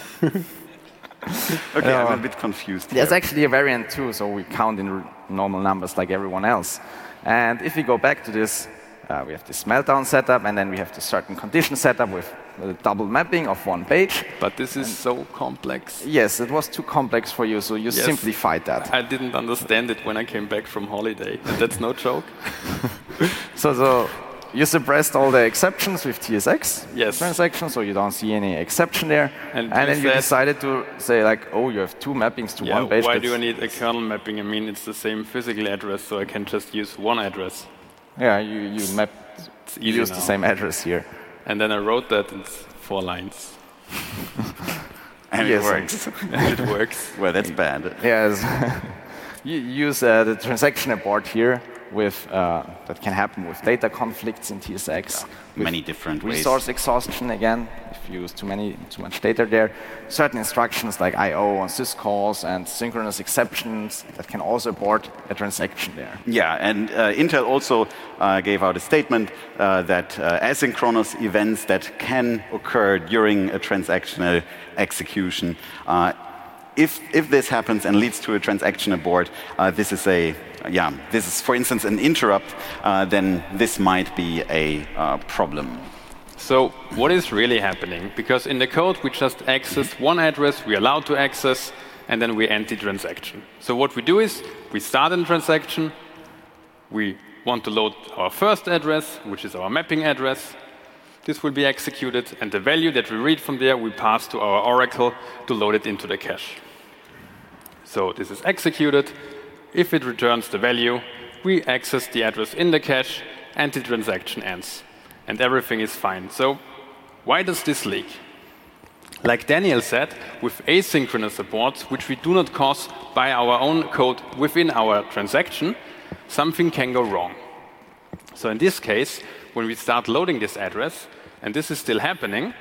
Okay, Uh, I'm a bit confused. There's here. actually a variant too, so we count in r- normal numbers like everyone else. And if we go back to this, uh, we have this meltdown setup, and then we have the certain condition setup with a double mapping of one page. But this is so complex. Yes, it was too complex for you, so you Yes. simplified that. I didn't understand it when I came back from holiday. And that's no joke. So, so you suppressed all the exceptions with T S X Yes. transactions, so you don't see any exception there. And And, you then you said- decided to say like, oh, you have two mappings to Yeah, one page. why that's- do I need a kernel mapping? I mean, it's the same physical address, so I can just use one address. Yeah, you, you map, It's you easy use now. the same address here. And then I wrote that in four lines. And Yes. it works. And it works. Well, that's bad. Yes. You use uh, the transaction abort here with uh, that can happen with data conflicts in T S X. Many different ways. Resource exhaustion again, if you use too many too much data there. Certain instructions like I O and syscalls and synchronous exceptions that can also abort a transaction there. Yeah, and uh, Intel also uh, gave out a statement uh, that uh, asynchronous events that can occur during a transactional execution, uh, if if this happens and leads to a transaction abort, uh, this is a yeah, this is for instance an interrupt, uh, then this might be a uh, problem. So what is really happening? Because in the code, we just access one address we are allowed to access, and then we end the transaction. So what we do is, we start a transaction, we want to load our first address, which is our mapping address. This will be executed, and the value that we read from there, we pass to our Oracle to load it into the cache. So this is executed. If it returns the value, we access the address in the cache, and the transaction ends. And everything is fine. So why does this leak? Like Daniel said, with asynchronous aborts, which we do not cause by our own code within our transaction, something can go wrong. So in this case, when we start loading this address, and this is still happening,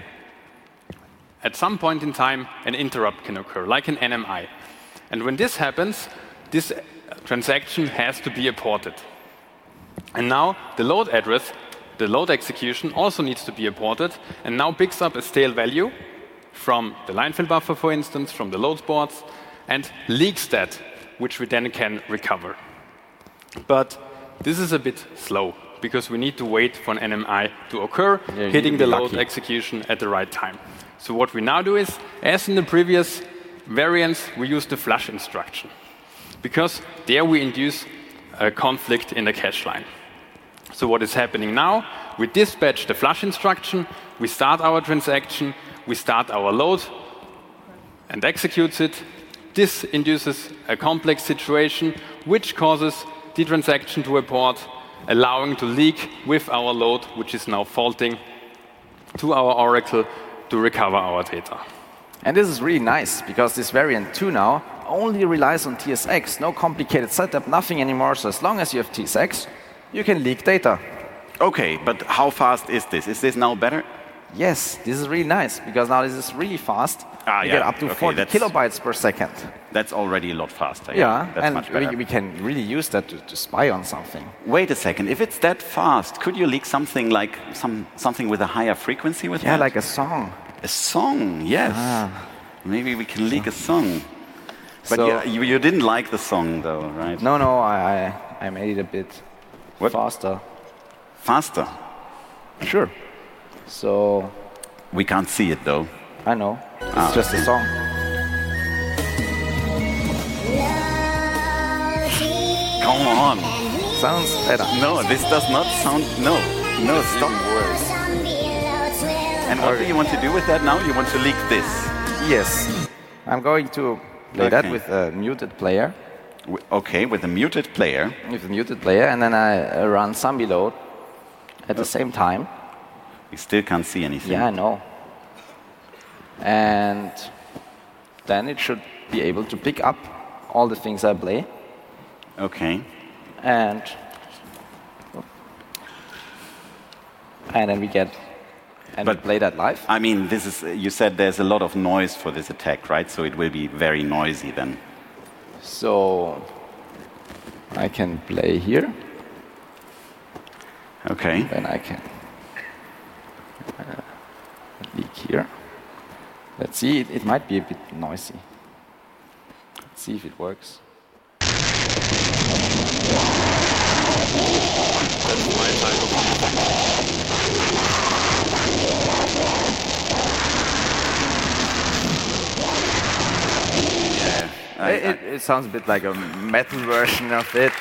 at some point in time, an interrupt can occur, like an N M I. And when this happens, this transaction has to be aborted. And now the load address, the load execution also needs to be aborted, and now picks up a stale value from the line fill buffer, for instance, from the load boards, and leaks that, which we then can recover. But this is a bit slow, because we need to wait for an N M I to occur, Yeah, you hitting need to the be load lucky. execution at the right time. So what we now do is, as in the previous variants, we use the flush instruction, because there we induce a conflict in the cache line. So what is happening now? We dispatch the flush instruction, we start our transaction, we start our load, and executes it. This induces a complex situation, which causes the transaction to abort, allowing to leak with our load, which is now faulting, to our Oracle to recover our data. And this is really nice, because this variant two now only relies on T S X. No complicated setup, nothing anymore. So as long as you have T S X, you can leak data. Okay, but how fast is this? Is this now better? Yes, this is really nice, because now this is really fast. Ah, you yeah. get up to Okay, forty that's- kilobytes per second. That's already a lot faster. Yeah, that's and much better. we, we can really use that to, to spy on something. Wait a second. If it's that fast, could you leak something like some something with a higher frequency with Yeah, that? like a song. a song. Yes. Maybe we can leak a song. But So- you, you, you didn't like the song, though, right? No, no, I, I, I made it a bit What? faster. Faster. Sure. So, We can't see it, though. I know. It's Ah. just a song. Come on. Sounds better. No, this does not sound. No. No, stop. worse. And what do you want to do with that now? You want to leak this. Yes. I'm going to play that Okay. with a muted player. W- Okay, with a muted player. With a muted player, and then I uh, run Zombie load at the same time. We still can't see anything. Yeah, I know. And then it should be able to pick up all the things I play. Okay. And and then we get and But- we play that live. I mean, this is. You said there's a lot of noise for this attack, right? So it will be very noisy then. So I can play here, Okay. and I can here. Let's see, it, it might be a bit noisy. Let's see if it works. That's my type of music. Yeah. I, It, it, it sounds a bit like a metal version of it.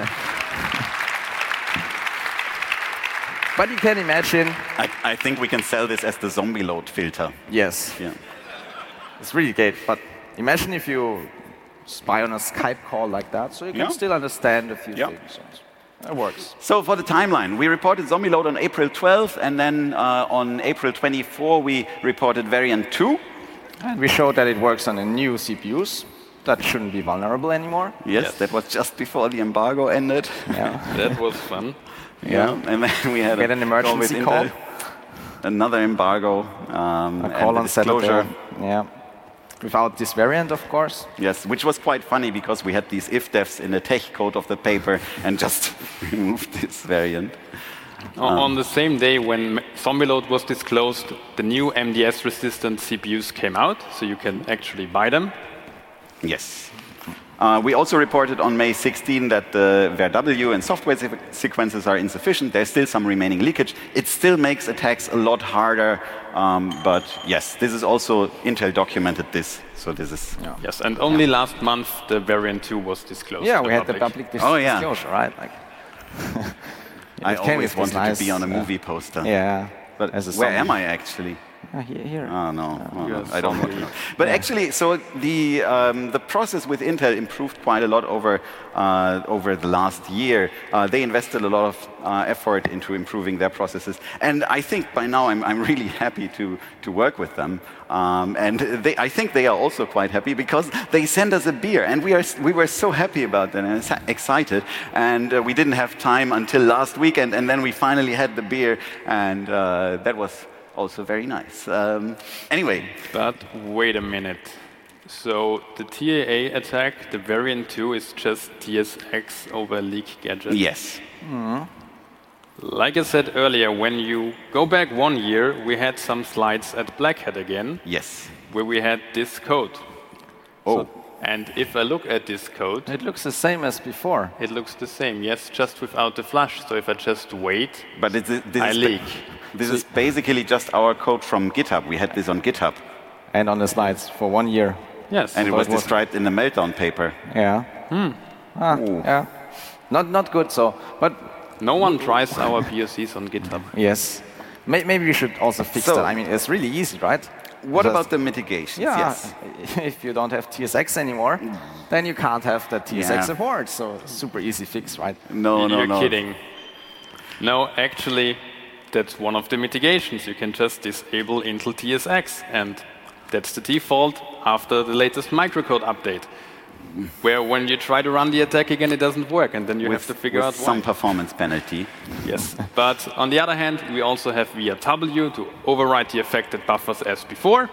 But you can imagine. I, I think we can sell this as the zombie load filter. Yes, Yeah. it's really great. But imagine if you spy on a Skype call like that, so you can Yeah. still understand a few Yeah. things. It works. So for the timeline, we reported zombie load on April twelfth, and then uh, on April twenty-fourth, we reported variant two. And we showed that it works on the new C P Us. That shouldn't be vulnerable anymore. Yes, Yes. that was just before the embargo ended. Yeah. That was fun. Yeah, and then we had Get a an emergency with call. Intel, another embargo, um, A call and on the disclosure. Saturday. Yeah. Without this variant, of course. Yes, which was quite funny because we had these if-defs in the tech code of the paper and just removed this variant. O- On the same day when M- ZombieLoad was disclosed, the new M D S-resistant C P Us came out, so you can actually buy them. Yes. Uh, we also reported on May sixteenth that the V R W and software se- sequences are insufficient. There's still some remaining leakage. It still makes attacks a lot harder, um, but yes, this is also Intel documented this. So this is Yes, and only last month the variant two was disclosed. Yeah, to we had the public. public dis- Oh, yeah. disclosure, right? Like, I it came always with this wanted nice, to be on a uh, movie poster. Yeah. But as a where am zombie. I actually? Ah, here, here. Oh no, oh, you no, are I don't want to sorry. know. But actually, so the um, the process with Intel improved quite a lot over uh, over the last year. Uh, they invested a lot of uh, effort into improving their processes, and I think by now I'm I'm really happy to to work with them. Um, and they, I think they are also quite happy because they sent us a beer, and we are we were so happy about that and so excited. And uh, we didn't have time until last weekend, and then we finally had the beer, and uh, that was also very nice. Um, anyway, But wait a minute. So the T A A attack, the variant two, is just T S X over leak gadget. yes, Like I said earlier, when you go back one year, we had some slides at Black Hat again, yes. where we had this code. Oh, And if I look at this code, It looks the same as before. it looks the same. Yes, just without the flash. So if I just wait, but it's, this I is leak. This is basically just our code from GitHub. We had this on GitHub, And on the slides for one year. Yes. and it So was it was- described in the meltdown paper. Yeah. Ah, yeah. Not not good. So, but No one tries our P O Cs on GitHub. yes, May, maybe we should also fix So- that. I mean, it's really easy, right? What Just- about the mitigations? Yeah. Yes. If you don't have T S X anymore, then you can't have the T S X Yeah. support. So super easy fix, right? No, no, You're no. kidding. No, actually, that's one of the mitigations. You can just disable Intel T S X, and that's the default after the latest microcode update. Where when you try to run the attack again, it doesn't work, and then you With, have to figure with out some why. performance penalty. Yes, but on the other hand, we also have V R W to override the affected buffers as before.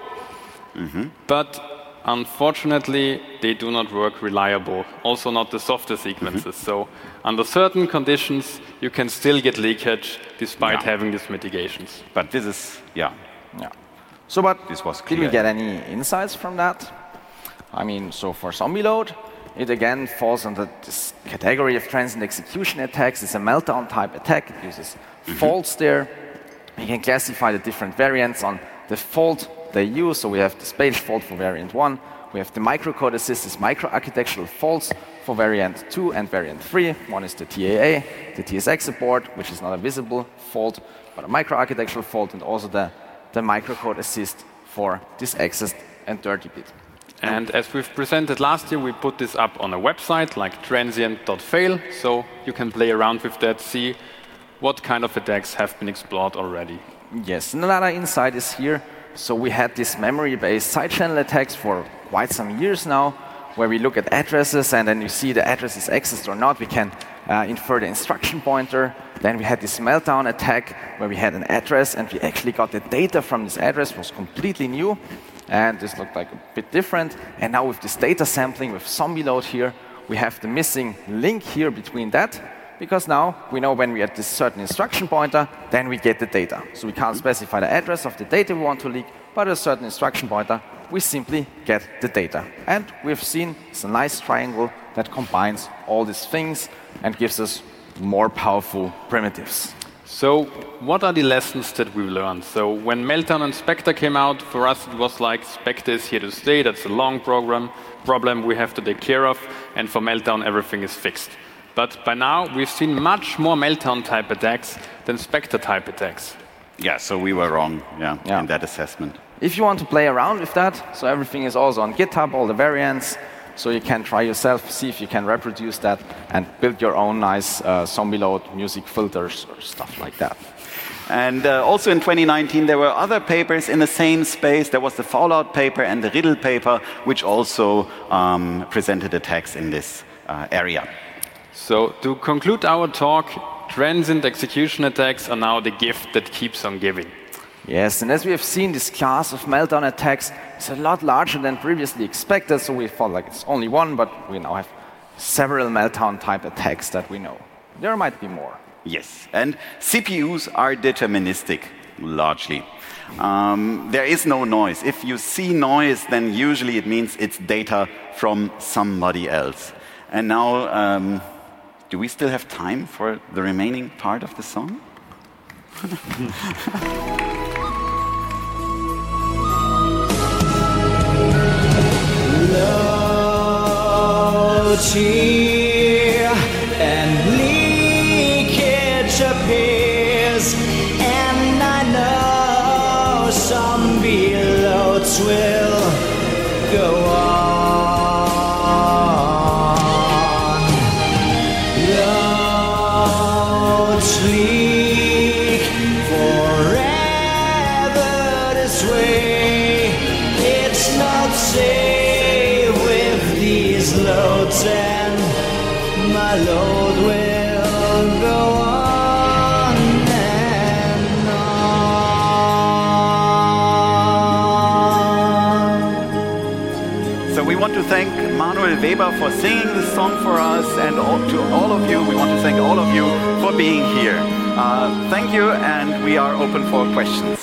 But unfortunately, they do not work reliable. Also, not the software sequences. So, under certain conditions, you can still get leakage despite Yeah. having these mitigations. But this is, yeah. Yeah. So, but This was did we clear. get any insights from that? I mean, so for ZombieLoad, it again falls under this category of transient execution attacks. It's a meltdown type attack. It uses faults there. We can classify the different variants on the fault they use. So we have the Spanish fault for variant one. We have the microcode assisted microarchitectural faults for variant two and variant three. One is the T A A, the T S X support, which is not a visible fault, but a microarchitectural fault, and also the, the microcode assist for this accessed and dirty bit. And as we've presented last year, we put this up on a website like transient dot fail, so you can play around with that, see what kind of attacks have been explored already. Yes, and another insight is here. So we had these memory-based side channel attacks for quite some years now, where we look at addresses and then you see the address is accessed or not. We can uh, infer the instruction pointer. Then we had this meltdown attack where we had an address and we actually got the data from this address. It was completely new, and this looked like a bit different. And now with this data sampling with ZombieLoad here, we have the missing link here between that because now we know when we add this certain instruction pointer, then we get the data. So we can't specify the address of the data we want to leak, but a certain instruction pointer, we simply get the data. And we've seen it's a nice triangle that combines all these things and gives us more powerful primitives. So what are the lessons that we've learned? So when Meltdown and Spectre came out, for us it was like Spectre is here to stay, that's a long program, problem we have to take care of, and for Meltdown everything is fixed. But by now we've seen much more Meltdown type attacks than Spectre type attacks. Yeah, so we were wrong yeah, Yeah. in that assessment. If you want to play around with that, so everything is also on GitHub, all the variants, so you can try yourself, see if you can reproduce that, and build your own nice uh, zombie load music filters or stuff like that. And uh, also in twenty nineteen, there were other papers in the same space. There was the Fallout paper and the Riddle paper, which also um, presented attacks in this uh, area. So to conclude our talk, transient execution attacks are now the gift that keeps on giving. Yes, and as we have seen, this class of Meltdown attacks is a lot larger than previously expected, so we thought like it's only one, but we now have several Meltdown type attacks that we know. There might be more. Yes, and C P Us are deterministic, largely. Um, there is no noise. If you see noise, then usually it means it's data from somebody else. And now, um, do we still have time for the remaining part of the song? Low cheer and leakage appears, and I know some beloads will go on. Loads leak forever this way. It's not safe with these loads, and my load will go on and on. So we want to thank Manuel Weber for singing this song for us, and all, to all of you, we want to thank all of you for being here. Uh, thank you, and we are open for questions.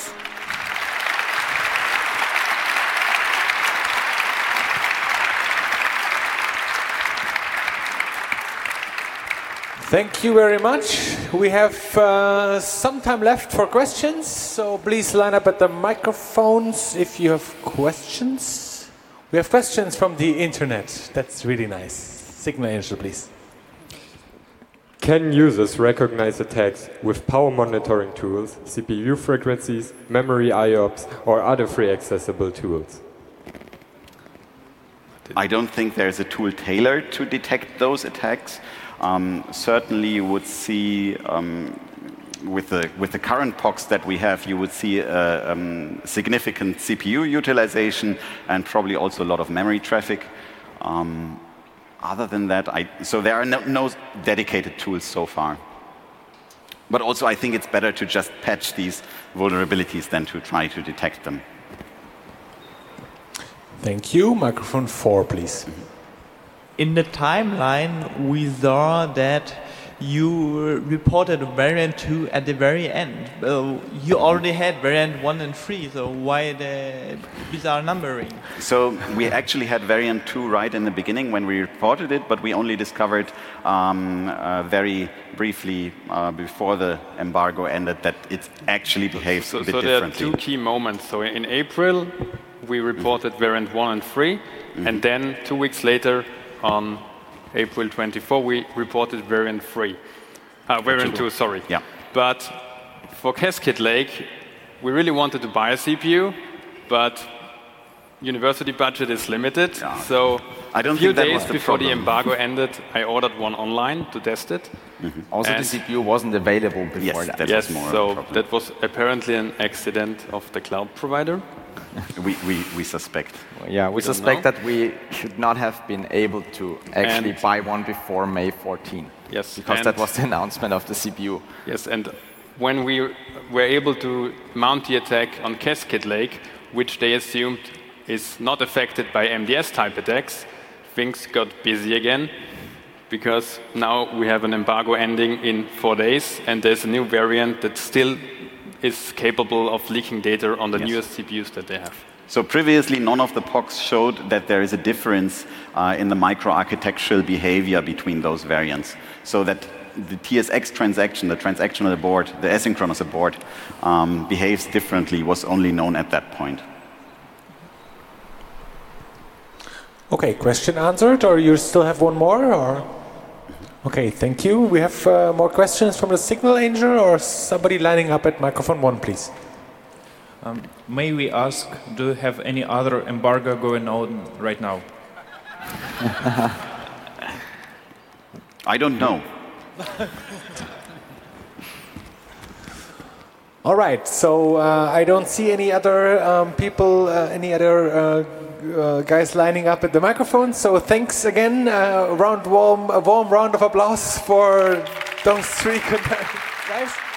Thank you very much. We have uh, some time left for questions, so please line up at the microphones if you have questions. We have questions from the internet. That's really nice. Signal Angel, please. Can users recognize attacks with power monitoring tools, C P U frequencies, memory I O Ps, or other free accessible tools? I don't think there's a tool tailored to detect those attacks. Um, certainly you would see, um, with, the, with the current P O Cs that we have, you would see uh, um, significant C P U utilization and probably also a lot of memory traffic. Um, other than that, I, so there are no, no dedicated tools so far. But also I think it's better to just patch these vulnerabilities than to try to detect them. Thank you. Microphone four, please. In the timeline, we saw that you reported variant two at the very end. Uh, you already had variant one and three, so why the bizarre numbering? So we actually had variant two right in the beginning when we reported it, but we only discovered um, uh, very briefly uh, before the embargo ended that it actually behaves so, a bit so there are differently. two key moments. So in April, we reported mm-hmm. variant one and three, mm-hmm. and then two weeks later, on April twenty-fourth, we reported variant three, uh, variant two, sorry. Yeah. But for Cascade Lake, we really wanted to buy a C P U, but university budget is limited. Yeah. So I don't a few think that days was the before problem. the embargo ended, I ordered one online to test it. Mm-hmm. Also, and the C P U wasn't available before Yes, that. that yes, was more so of a problem. that was apparently an accident of the cloud provider. we, we, we suspect. Yeah, we, We don't suspect know. that we should not have been able to actually And- buy one before May fourteenth. Yes, Because and- that was the announcement of the C P U. Yes, and when we were able to mount the attack on Cascade Lake, which they assumed is not affected by M D S type attacks, things got busy again because now we have an embargo ending in four days, and there's a new variant that still is capable of leaking data on the Yes. newest C P Us that they have. So previously, none of the P O Cs showed that there is a difference uh, in the microarchitectural behavior between those variants. So that the T S X transaction, the transactional abort, the asynchronous abort, um, behaves differently was only known at that point. Okay, question answered, or you still have one more? Or okay, thank you. We have uh, more questions from the Signal Angel, or somebody lining up at microphone one, please. Um, may we ask, do you have any other embargo going on right now? I don't know. All right, so uh, I don't see any other um, people, uh, any other uh, uh, guys lining up at the microphone. So thanks again. Uh, round warm, a warm round of applause for those three guys.